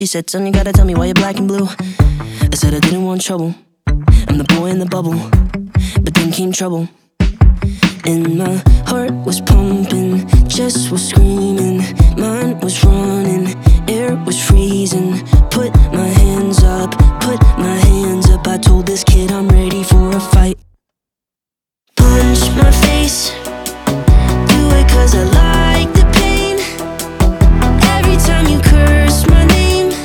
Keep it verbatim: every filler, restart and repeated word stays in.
He said, son, you gotta tell me why you're black and blue. I said I didn't want trouble, I'm the boy in the bubble. But then came trouble, and my heart was pumping, chest was screaming, mind was running, air was freezing. Put my hands up, put my hands up. I told this kid I'm ready for a fight. Punch my face